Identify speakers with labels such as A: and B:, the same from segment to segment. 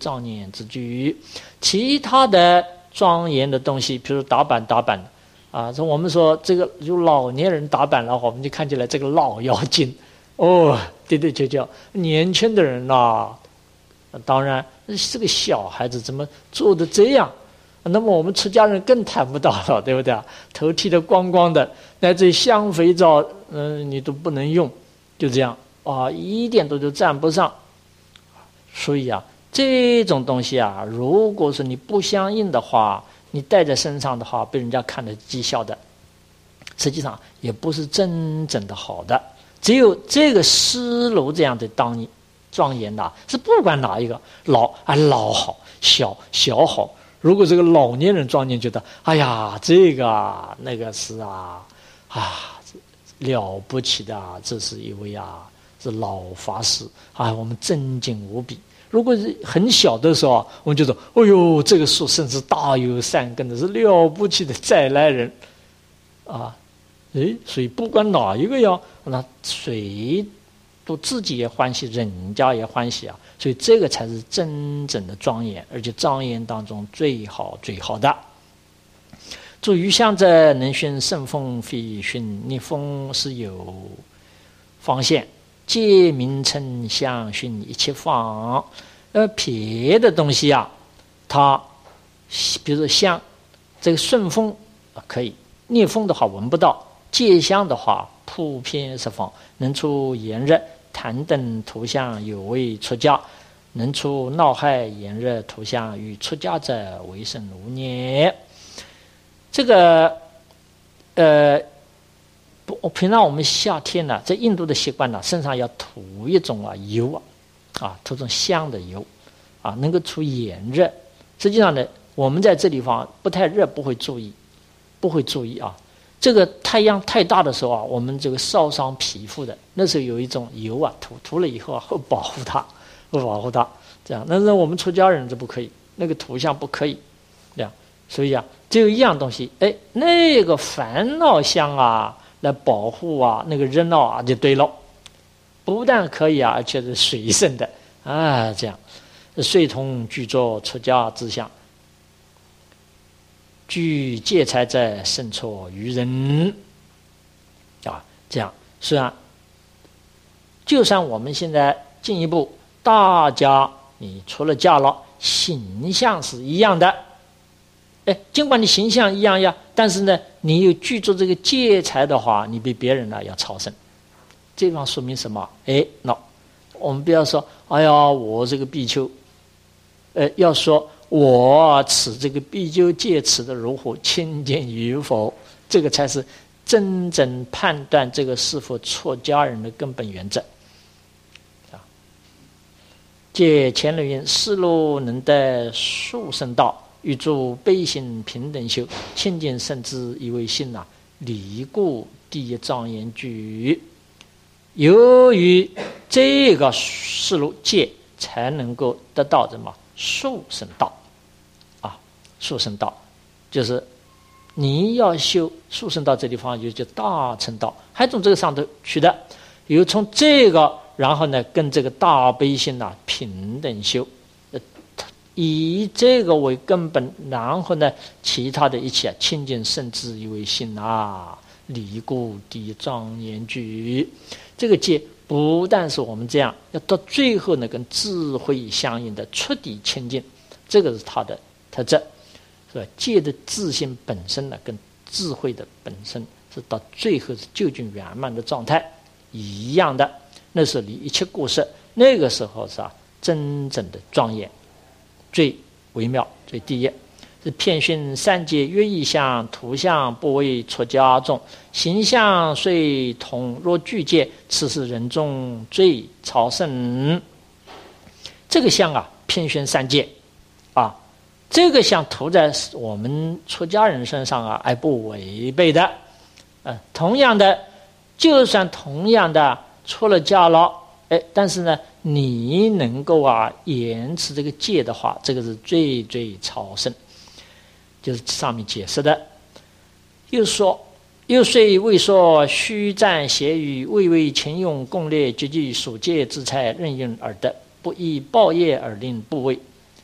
A: 庄严之具。其他的庄严的东西，比如打扮啊，这我们说这个有老年人打扮的话，我们就看起来这个老妖精哦，对，就叫年轻的人呐。当然，这个小孩子怎么做的这样？那么我们出家人更谈不到了，对不对啊？头剃得光光的，乃至香肥皂，你都不能用，就这样啊，一点都沾不上。所以啊，这种东西啊，如果是你不相应的话，你带在身上的话，被人家看得讥笑的，实际上也不是真正的好的。只有这个尸炉这样的庄严的，是不管哪一个老好，小好。如果这个老年人庄严，觉得哎呀，这个啊那个是了不起的，这是一位是老法师我们尊敬无比。如果是很小的时候我们就说，哎呦，这个树甚至大有善根的，是了不起的再来人所以不管哪一个那谁都自己也欢喜，人家也欢喜所以这个才是真正的庄严，而且庄严当中最好的。诸余香者，能熏圣风，非熏逆风，是有方现，皆名称香熏一切方。别的东西它比如说香，这个顺风可以，逆风的话闻不到，戒香的话普遍十方，能出炎热痰等图像，有为出家，能出闹害炎热图像，与出家者为甚无念。这个平常我们夏天在印度的习惯身上要涂一种油涂种香的油能够出炎热。实际上呢，我们在这地方不太热，不会注意这个太阳太大的时候我们这个烧伤皮肤的，那时候有一种油涂了以后会保护它这样。但是我们出家人就不可以，那个图像不可以这样。所以只有一样东西，那个烦恼香来保护那个热闹就对了，不但可以而且是随身的这样。遂同具作出家之相，具戒财者胜错于人这样。虽然就算我们现在进一步，大家你出了家了，形象是一样的，尽管你形象一样但是呢，你有具足这个戒财的话，你比别人要超胜。这地方说明什么？我们不要说我这个比丘要说我持这个比丘戒持的如何清净与否，这个才是真正判断这个是否出家人的根本原则借前论云：世路能得殊胜道，欲诸悲心平等修，清净圣智以为心离故第一庄严具。由于这个世路戒才能够得到什么殊胜道殊胜道就是你要修殊胜道，这地方就叫大乘道，还从这个上头取的，有从这个然后呢跟这个大悲心平等修，以这个为根本，然后呢其他的一切清净圣智以为心离故第一庄严具。这个戒不但是我们这样，要到最后呢跟智慧相应的彻底清净，这个是它的特质，是吧？戒的自性本身跟智慧的本身是到最后是究竟圆满的状态一样的，那是离一切过失，那个时候是真正的庄严，最微妙，最第一。是遍熏三界约异相，图像不为出家众，形象虽同，若具戒，此是人中最超胜。这个相遍熏三界这个相涂在我们出家人身上不违背的。同样的，就算同样的出了家了，但是呢你能够延持这个戒的话，这个是最最超胜，就是上面解释的。又说，又虽未说虚赞邪语，未为勤用共劣，积聚所戒之财，任运而得，不依报业而令部位。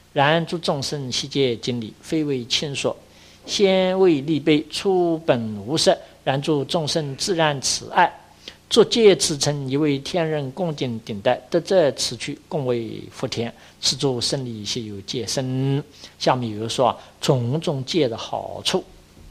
A: 然诸众生悉皆经理，非为亲所。先为立碑，初本无色，然诸众生自然慈爱。作戒此称，以为天人恭敬顶戴，得这此去，共为福田。此诸胜利皆有戒身。下面有说种种戒的好处。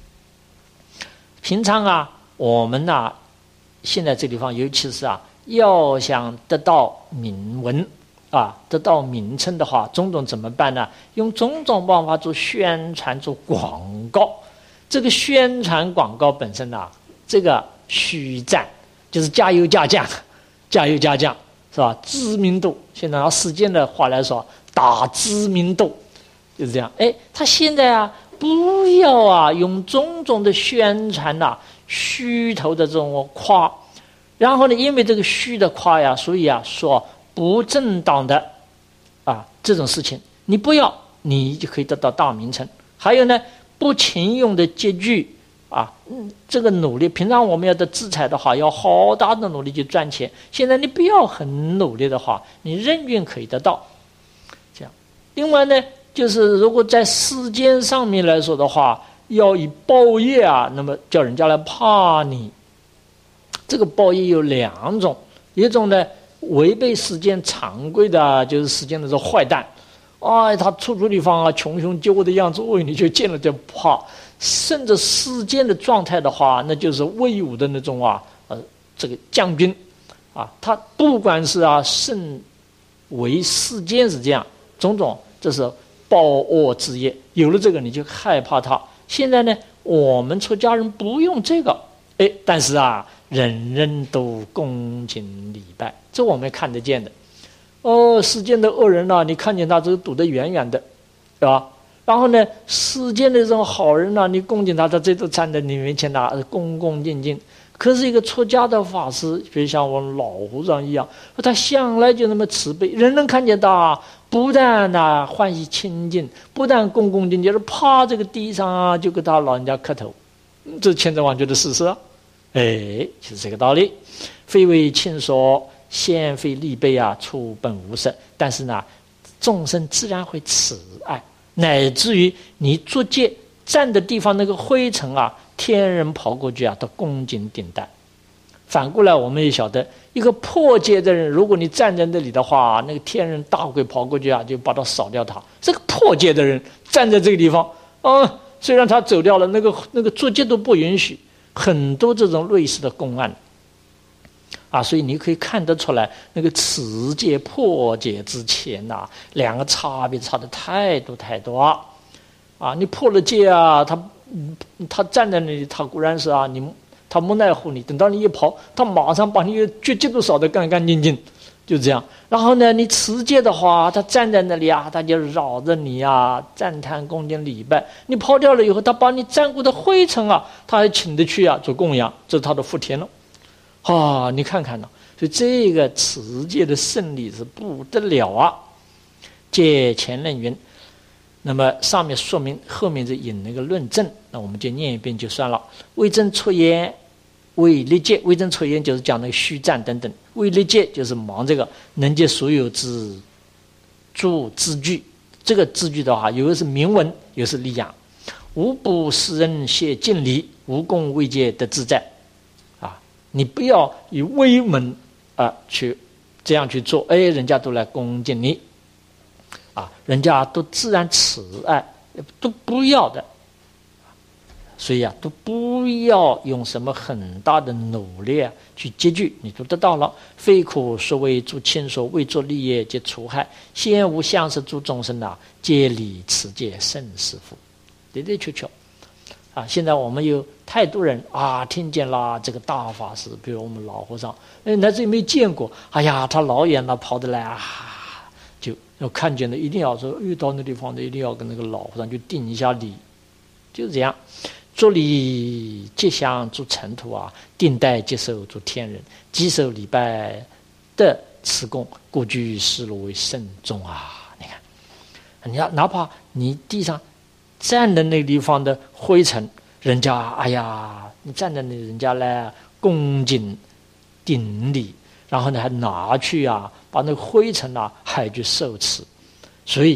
A: 平常啊，我们啊，现在这地方，尤其是啊，要想得到名闻啊，得到名称的话，种种怎么办呢？用种种办法做宣传、做广告。这个宣传广告本身啊，这个虚赞，就是加油加酱，加油加酱，是吧？知名度，现在拿世间的话来说，打知名度，就是这样。哎，他现在啊，不要啊，用种种的宣传呐、虚头的这种夸，然后呢，因为这个虚的夸呀，所以啊，说不正当的啊这种事情，你不要，你就可以得到大名称。还有呢，不勤用的拮据啊，这个努力，平常我们要的资财的话，要好大的努力去赚钱。现在你不要很努力的话，你任运可以得到。这样，另外呢，就是如果在世间上面来说的话，要以报业啊，那么叫人家来怕你。这个报业有两种，一种呢违背世间常规的，就是世间的这坏蛋，哎，他处地方啊，穷凶极恶的样子，哦，你就见了就怕。甚至世间的状态的话，那就是威武的那种啊，这个将军啊，他不管是啊胜为世间是这样，种种这是报恶之业。有了这个，你就害怕他。现在呢，我们出家人不用这个，哎，但是啊，人人都恭敬礼拜，这我们看得见的。哦，世间的恶人啊，你看见他只是躲得远远的，对吧？然后呢，世间的这种好人啊，你恭敬他，他这都站在你面前啊，恭恭敬敬。可是一个出家的法师，比如像我们老和尚一样，他向来就那么慈悲，人人看见他，不但欢喜亲近，不但恭恭敬敬，就是趴这个地上啊，就给他老人家磕头，这是千真万确的事实啊。哎，就是这个道理。非为亲所，先非立碑啊，初本无色。但是呢，众生自然会慈爱。乃至于你做戒站的地方那个灰尘啊，天人跑过去啊，都恭敬顶戴。反过来，我们也晓得，一个破戒的人，如果你站在那里的话，那个天人大鬼跑过去啊，就把他扫掉他。这个破戒的人站在这个地方，虽然他走掉了，那个做戒都不允许，很多这种类似的公案。啊，所以你可以看得出来，那个持戒破戒之前呐，两个差别差的太多太多啊！你破了戒啊，他站在那里，他固然是啊，他不奈乎你，等到你一跑，他马上把你绝戒都扫得干干净净，就这样。然后呢，你持戒的话，他站在那里啊，他就绕着你啊，赞叹恭敬礼拜。你跑掉了以后，他把你沾过的灰尘啊，他还请得去啊，做供养，这是他的福田了。你看看呢，所以这个持戒的胜利是不得了啊！借前论云，那么上面说明，后面就引那个论证，那我们就念一遍就算了。为正出言，为立戒，为正出言就是讲那个虚赞等等，为立戒就是忙这个能接所有之诸字句。这个字句的话，有的是明文，有的是利养。无不世人谢敬礼，无共未戒得自在。你不要以威门去这样去做，人家都来恭敬你人家都自然慈爱，都不要的。所以都不要用什么很大的努力去接据，你都得到了。非苦所谓诸亲所，为作利业皆除害，先无相识诸众生皆理持戒甚是福。的的确确现在我们有太多人听见了这个大法师，比如我们老和尚，乃至于没见过，他老远了跑得来就要看见了，一定要说遇到那地方的，一定要跟那个老和尚就定一下礼，就是这样。作礼吉祥诸尘土定待接受诸天人，积受礼拜的此功，故具世路为甚重你看，你哪怕你地上站的那个地方的灰尘，人家你站在那，人家来恭敬顶礼，然后呢还拿去把那个灰尘还去受持。所以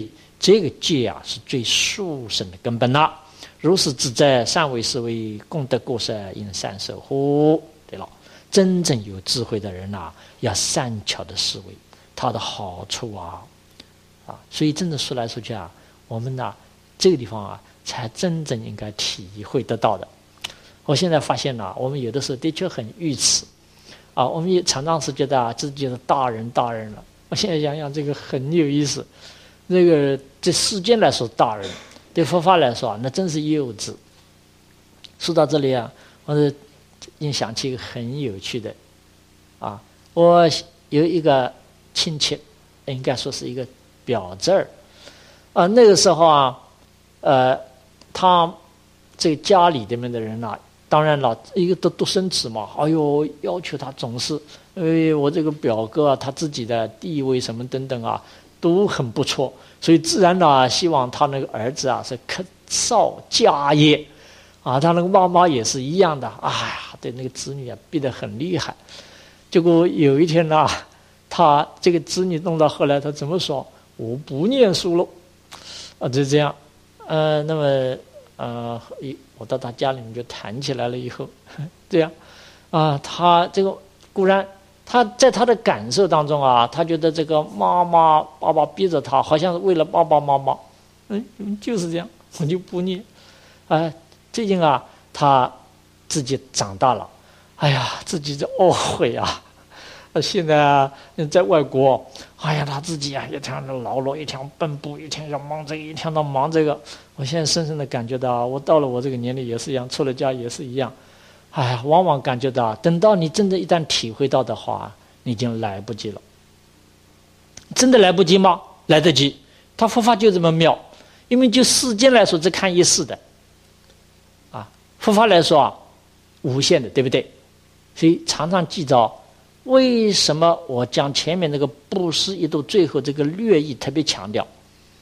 A: 这个戒啊是最殊胜的根本了。如是自在，善为是为，功德过失，应善守护。对了，真正有智慧的人啊，要善巧的思维它的好处啊。所以真的说来说去啊，我们呢这个地方啊，才真正应该体会得到的。我现在发现了，我们有的时候的确很愚痴啊，我们也常常是觉得啊，自己是大人了。我现在想想，这个很有意思。这个对世间来说大人，对佛法来说啊，那真是幼稚。说到这里啊，我是想起一个很有趣的啊，我有一个亲戚，应该说是一个表侄儿啊，那个时候啊，他这个家里面的人啊，当然了，一个独生子嘛，哎呦，要求他总是，因为我这个表哥啊，他自己的地位什么等等啊，都很不错，所以自然呢，希望他那个儿子啊是克绍家业啊，他那个妈妈也是一样的，哎呀，对那个子女啊逼得很厉害。结果有一天呢，他这个子女弄到后来，他怎么说？我不念书了啊，就这样。那么我到他家里面就谈起来了以后，这样啊，他这个固然他在他的感受当中啊，他觉得这个妈妈爸爸逼着他，好像是为了爸爸妈妈，就是这样，我就不念。最近啊，他自己长大了，哎呀，自己就懊悔啊。现在啊，在外国，哎呀，他自己啊，一天的劳碌，一天奔波，一天要忙这个，一天到忙这个。我现在深深的感觉到，我到了我这个年龄也是一样，出了家也是一样。哎呀，往往感觉到，等到你真的一旦体会到的话，你已经来不及了。真的来不及吗？来得及。他佛法就这么妙，因为就世间来说只看一世的，佛法来说啊，无限的，对不对？所以常常记着。为什么我将前面那个布施一度最后这个略意特别强调？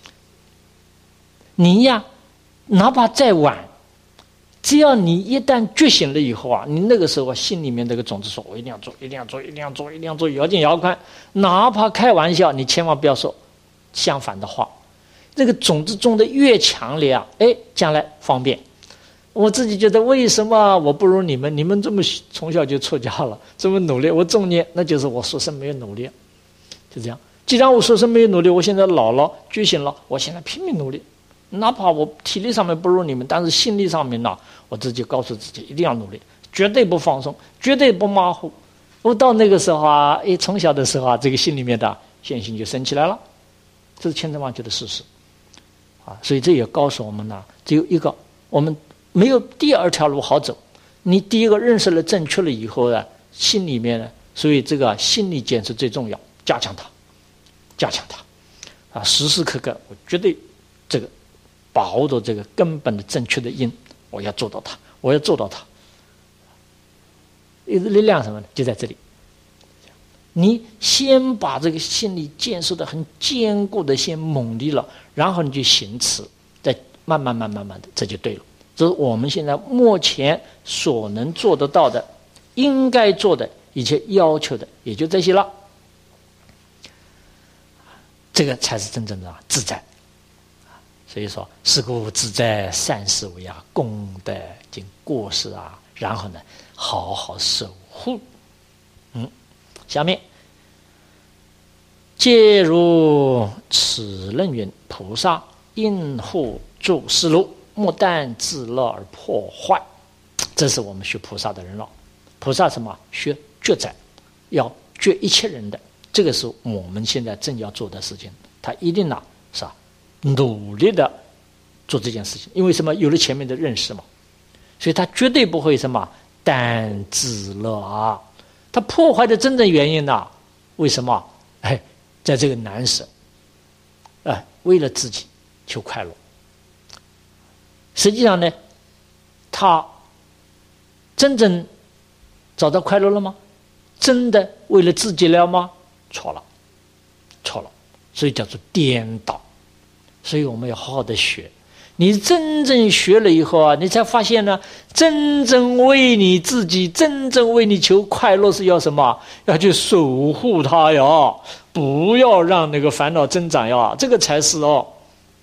A: 你呀，哪怕再晚，只要你一旦觉醒了以后啊，你那个时候心里面那个种子说：“我一定要做，一定要做，一定要做，一定要做，咬紧牙关。”哪怕开玩笑，你千万不要说相反的话。这个种子种的越强烈啊，将来方便。我自己觉得，为什么我不如你们？你们这么从小就出家了，这么努力，我重念，那就是我说生没有努力，就这样。既然我说生没有努力，我现在老了，觉醒了，我现在拼命努力，哪怕我体力上面不如你们，但是心力上面呢，我自己告诉自己一定要努力，绝对不放松，绝对不马虎。我到那个时候啊，从小的时候啊，这个心里面的信心就升起来了，这是千真万确的事实啊。所以这也告诉我们呢，只有一个，我们没有第二条路好走。你第一个认识了正确了以后呢，心里面呢，所以这个心理建设最重要，加强它时时刻刻我绝对这个把握到这个根本的正确的因，我要做到它，我要做到它。力量什么呢？就在这里。你先把这个心理建设的很坚固的先猛力了，然后你就行持，再慢慢的，这就对了。这是我们现在目前所能做得到的，应该做的一切要求的，也就这些了。这个才是真正的自在。所以说，是故自在善思维啊，功德经过失啊，然后呢，好好守护。下面皆如此论云：菩萨应护住世路，莫但自乐而破坏。这是我们学菩萨的人了。菩萨什么？学觉在，要觉一切人的。这个是我们现在正要做的事情。他一定是努力的做这件事情，因为什么？有了前面的认识嘛，所以他绝对不会什么但自乐啊。他破坏的真正原因呢？为什么？在这个难舍，为了自己求快乐。实际上呢，他真正找到快乐了吗？真的为了自己了吗？错了。所以叫做颠倒。所以我们要好好的学。你真正学了以后啊，你才发现呢，真正为你自己，真正为你求快乐是要什么？要去守护它呀，不要让那个烦恼增长呀，这个才是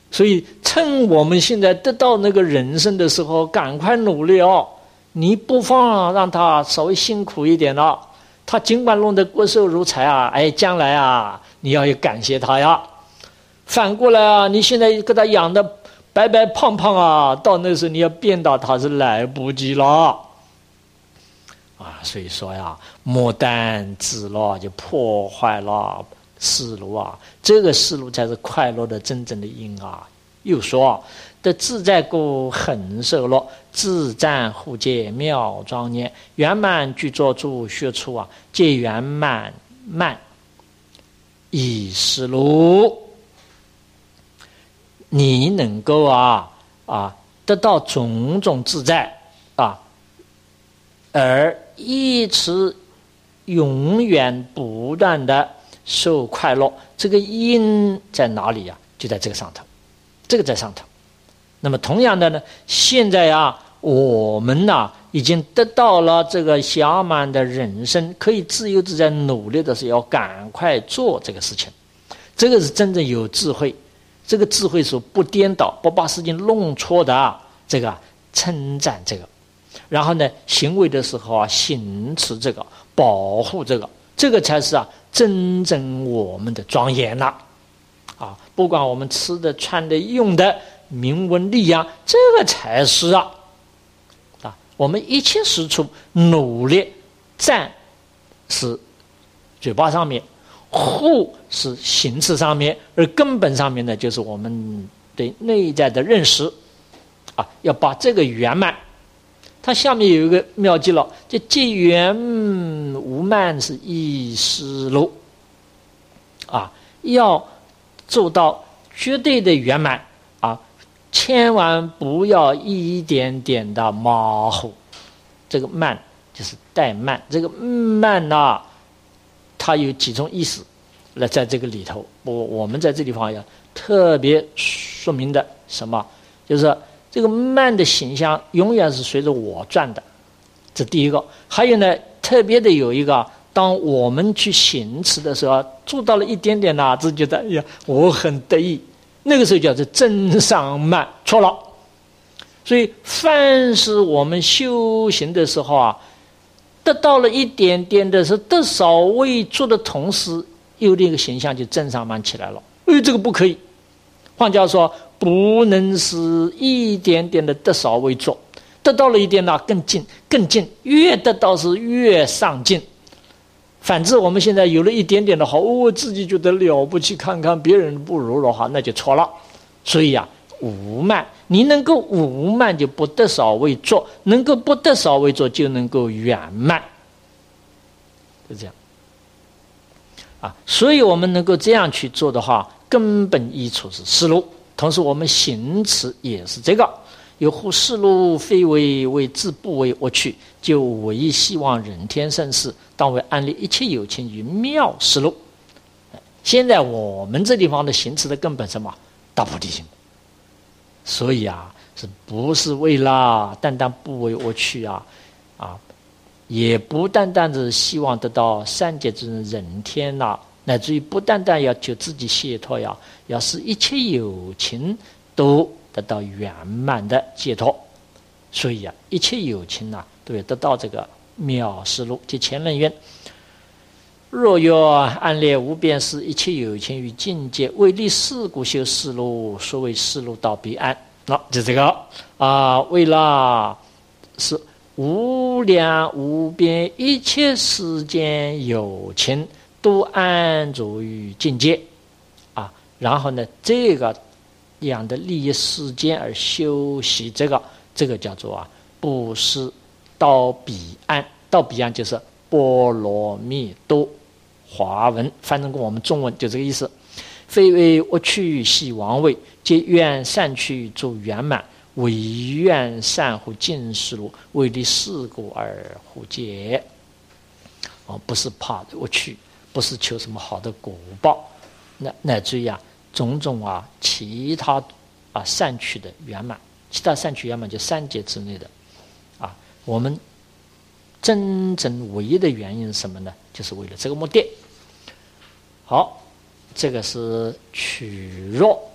A: 所以趁我们现在得到那个人生的时候，赶快努力哦！你不妨让他稍微辛苦一点了，他尽管弄得国寿如柴啊，哎，将来啊，你要感谢他呀。反过来啊，你现在给他养的白白胖胖啊，到那时候你要变到他是来不及了啊。所以说呀，莫但止了，就破坏了思路啊，这个思路才是快乐的真正的因啊。又说得自在故恒受乐，自赞互结妙庄严，圆满具作诸学处啊，皆圆满慢以思路。你能够得到种种自在啊，而一直永远不断的受快乐，这个因在哪里啊？就在这个上头，这个在上头。那么同样的呢，现在我们已经得到了这个暇满的人生，可以自由自在努力的时候，要赶快做这个事情。这个是真正有智慧，这个智慧是不颠倒，不把事情弄错的这个称赞这个，然后呢，行为的时候行持这个，保护这个，这个才是真正我们的庄严了不管我们吃的、穿的、用的、名闻利养，这个才是我们一切事处努力赞是嘴巴上面，护是形式上面，而根本上面呢，就是我们对内在的认识要把这个圆满。它下面有一个妙计了，就既圆无慢是一思路要做到绝对的圆满千万不要一点点的马虎。这个慢就是怠慢，这个慢它有几种意思来在这个里头，我们在这地方要特别说明的什么，就是这个慢的形象永远是随着我转的，这第一个。还有呢，特别的有一个，当我们去行持的时候，做到了一点点自己觉得哎呀我很得意，那个时候叫做真上慢，错了。所以凡是我们修行的时候得到了一点点的是得少为做的同时，有另一个形象就真上慢起来了。这个不可以。换句话说，不能是一点点的得少为做，得到了一点更进更进，越得到是越上进。反之，我们现在有了一点点的好，我自己觉得了不起，看看别人不如的话，那就错了。所以无慢，你能够无慢就不得少为做，能够不得少为做就能够圆满，就这样所以我们能够这样去做的话，根本依处是思路，同时我们行持也是这个。有乎思路非为自不为我去，就唯希望人天盛世，当为安立一切有情于妙思路。现在我们这地方的行持的根本什么？大菩提心。所以是不是为了单单不为我去也不单单是希望得到三界之人天乃至于不单单要求自己解脱要使一切有情都得到圆满的解脱。所以一切有情都要得到这个妙思路。即前人云：若欲安立无边誓一切有情于境界，为立事故修思路，所谓思路到彼岸。就这个为了是无量无边一切世间有情都安住于境界然后呢，这个样的利益世间而修习这个叫做布施到彼岸。到彼岸就是波罗蜜多。华文翻成过我们中文就这个意思。非为我去系王位，皆愿善去诸圆满，唯愿善护尽思路，为立事故而护戒。不是怕我去，不是求什么好的果报，乃至于种种其他善趣的圆满。其他善趣圆满就三界之内的我们真正唯一的原因是什么呢？就是为了这个目的。好，这个是取弱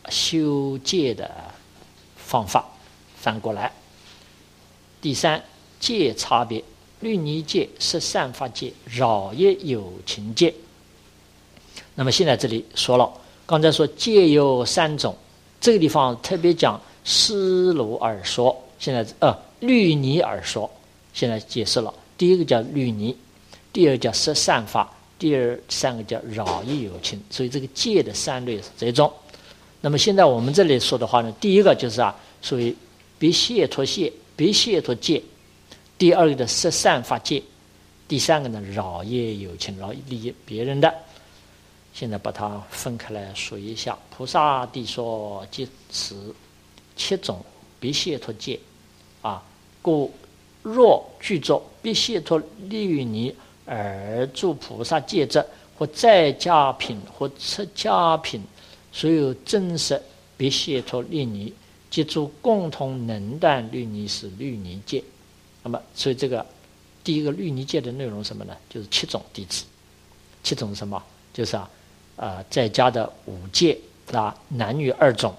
A: 修戒的方法，反过来。第三，戒差别，律仪戒、十善法戒、饶业有情戒。那么现在这里说了，刚才说戒有3种，这个地方特别讲思路而说，现在律仪而说，现在解释了。第一个叫律仪，第二个叫十善法，第三个叫饶业有情。所以这个戒的3类是这种。那么现在我们这里说的话呢，第一个就是属于别解脱戒，别解脱戒；第二个的十善法戒；第三个呢饶业有情，饶利别人的。现在把它分开来说一下。菩萨地说即此7种别解脱戒故若具作别解脱律仪而住菩萨戒者，或在家品或出家品，所有真实别解脱律仪，即诸共同能断律仪是律仪戒。那么所以这个第一个律仪戒的内容什么呢？就是7种弟子。7种是什么？就是在家的5戒男女2种，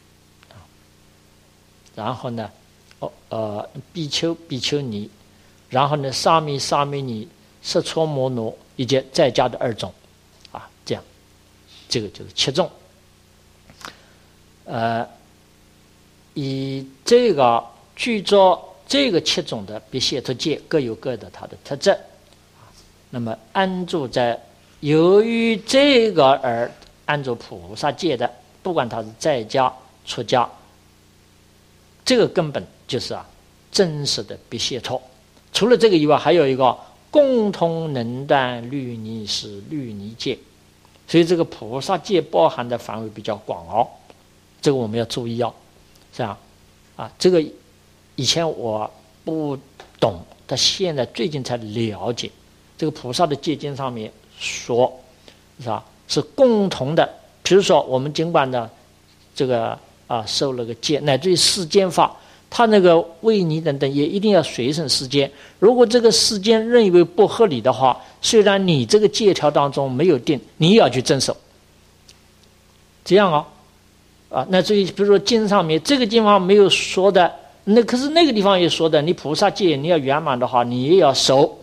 A: 然后呢比丘比丘尼，然后呢沙弥沙弥尼，奢辍摩罗，以及在家的2种这样，这个就是7种。以这个据作这个7种的别解脱戒各有各的它的特质，那么安住在由于这个而安住菩萨戒的，不管他是在家出家，这个根本就是真实的别解脱。除了这个以外，还有一个共同能断律仪是律仪戒。所以这个菩萨戒包含的范围比较广这个我们要注意是吧？这个以前我不懂，但现在最近才了解。这个菩萨的戒经上面说是吧？是共同的。比如说我们尽管的这个受了个戒，乃至于世间法，他那个为你等等也一定要随顺世间。如果这个世间认为不合理的话，虽然你这个戒条当中没有定，你也要去遵守。这样乃至于比如说经上面这个地方没有说的，可是那个地方也说的，你菩萨戒你要圆满的话，你也要守。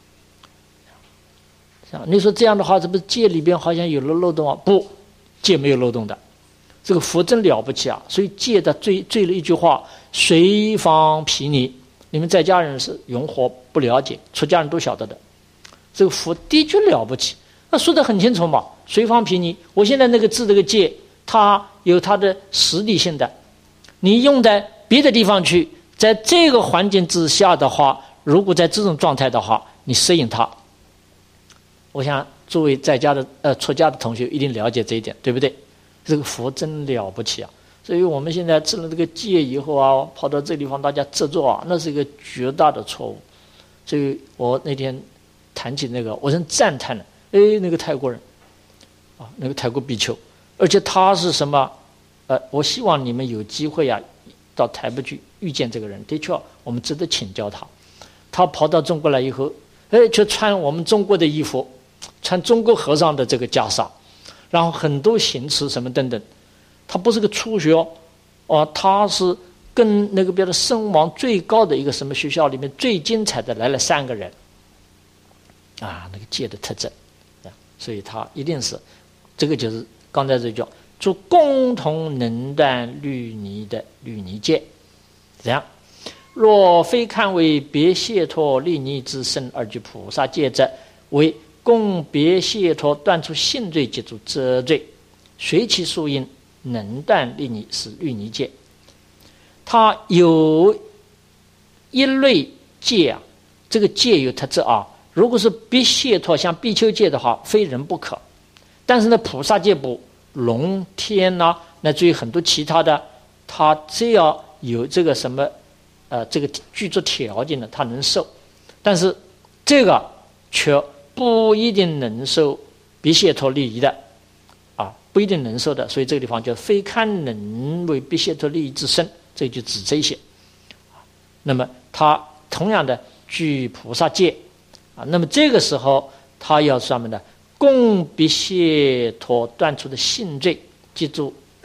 A: 你说这样的话，这不是戒里边好像有了漏洞不，戒没有漏洞的。这个佛真了不起所以戒的最了一句话，随方毗尼。你们在家人是永活不了解，出家人都晓得的。这个佛的确了不起，那说得很清楚嘛，随方毗尼。我现在那个字这个戒，它有它的实体性的，你用在别的地方去，在这个环境之下的话，如果在这种状态的话，你适应它，我想诸位在家的出家的同学一定了解这一点，对不对？这个佛真了不起所以我们现在治了这个戒以后跑到这个地方大家执着那是一个绝大的错误。所以我那天谈起那个，我真赞叹了，那个泰国人那个泰国比丘，而且他是什么我希望你们有机会到台北去遇见这个人，的确我们值得请教他。他跑到中国来以后却穿我们中国的衣服，穿中国和尚的这个袈裟，然后很多行持什么等等。他不是个初学他是跟那个别的声望最高的一个什么学校里面最精彩的来了3个人那个戒的特质所以他一定是这个就是刚才这叫做共同能断律仪的律仪戒。这样若非看为别解脱律仪之身而具菩萨戒者，为共别解脱断除性罪及诸遮罪，随其殊因能断律仪是律仪戒。它有一类戒这个戒有特质如果是别解脱像比丘戒的话，非人不可。但是呢菩萨戒不，龙天乃至于很多其他的，它只要有这个什么这个具足条件的，它能受。但是这个却不一定能受别解脱律仪的不一定能受的。所以这个地方叫非堪能为别解脱律仪之身，这就指这些。那么他同样的具菩萨戒那么这个时候他要什么呢？共别解脱断除的性罪，记住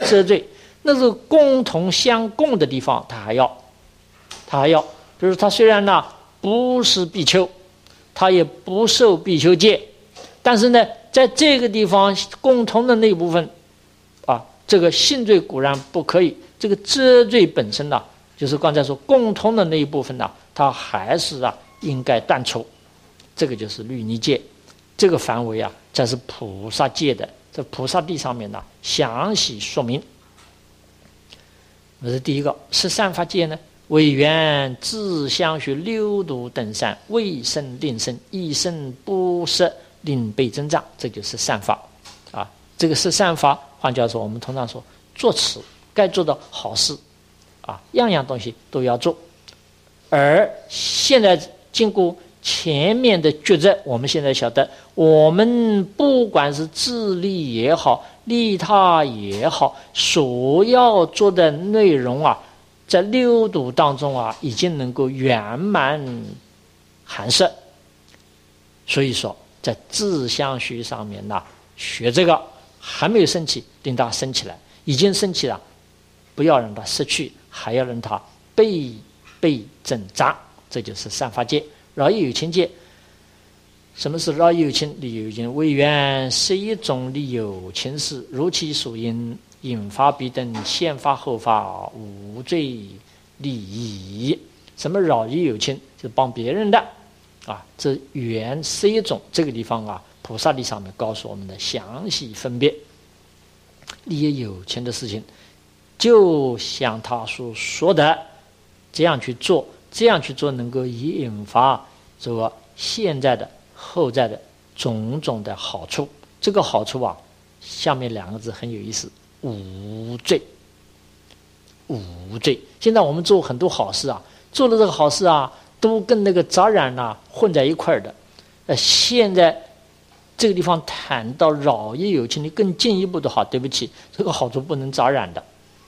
A: 遮罪，那是共同相共的地方，他还要，比如他虽然呢不是比丘，他也不受比丘戒，但是呢，在这个地方共同的那一部分，这个性罪固然不可以，这个遮罪本身呢，就是刚才说共同的那一部分呢，它还是应该断除，这个就是律尼戒，这个范围这是菩萨戒的，在菩萨地上面呢详细说明。这是第一个。十善法戒呢，为缘自相续六度等善，为生令生，一生不舍，令被增长，这就是善法这个是善法。换句话说，我们通常说做持该做的好事样样东西都要做。而现在经过前面的抉择，我们现在晓得，我们不管是自利也好，利他也好，所要做的内容在六度当中已经能够圆满含摄。所以说在自相续上面学这个还没有升起，令它升起来；已经升起了，不要让它失去，还要让它倍增长，这就是善法戒。饶益有情戒，什么是饶益有情？利有情为缘11种利有情事，如其属因，引发彼等先发后发，无罪利益。什么饶益有情？就是帮别人的这缘11种，这个地方菩萨地上面告诉我们的详细分别。利益有情的事情，就像他所说的这样去做，能够引发这个现在的后在的种种的好处。这个好处下面两个字很有意思，无罪。无罪。现在我们做很多好事做了这个好事都跟那个杂染混在一块儿的。现在这个地方谈到饶益有情，你更进一步的对不起，这个好处不能杂染的。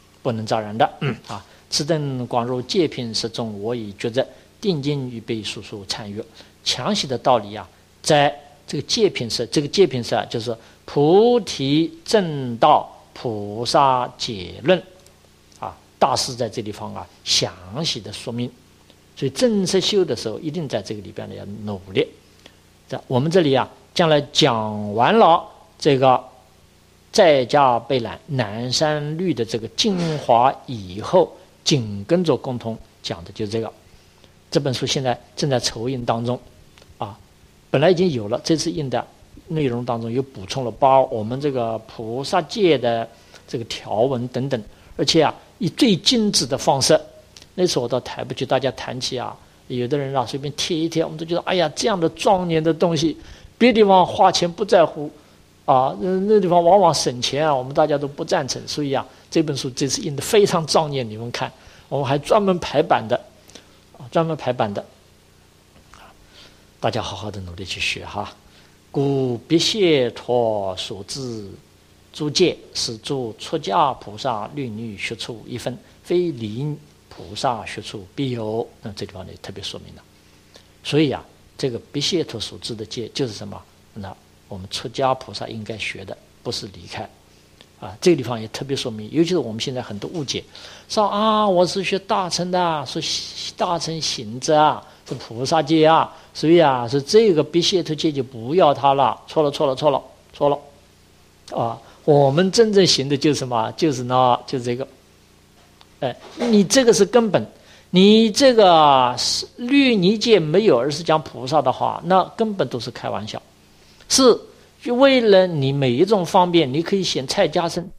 A: 此等广入戒品实中，我已觉着定经预备速速参阅。详细的道理在这个戒品实，这个戒品实就是菩提正道菩萨解论大师在这地方详细的说明。所以正式修的时候，一定在这个里边要努力。在我们这里将来讲完了这个在家备览南山律的这个精华以后，紧跟着共同讲的就是这个。这本书现在正在筹印当中本来已经有了，这次印的内容当中又补充了把我们这个菩萨戒的这个条文等等，而且以最精致的方式。那时候我到台北去，大家谈起有的人随便贴一贴，我们都觉得哎呀，这样的庄严的东西，别地方花钱不在乎那地方往往省钱我们大家都不赞成。所以这本书这次印得非常庄严，你们看，我们还专门排版的，大家好好的努力去学故别解脱所知诸戒，是诸出家菩萨律女学处一分，非离菩萨学处必有。那这地方特别说明了。所以这个别解脱所知的戒就是什么？那我们出家菩萨应该学的，不是离开这个地方也特别说明。尤其是我们现在很多误解，说我是学大乘的，说大乘行者是菩萨戒所以是这个别解脱戒就不要它了。错了我们真正行的就是什么？就是这个你这个是根本，你这个律尼戒没有，而是讲菩萨的话，那根本都是开玩笑。是为了你每一种方便，你可以选蔡家生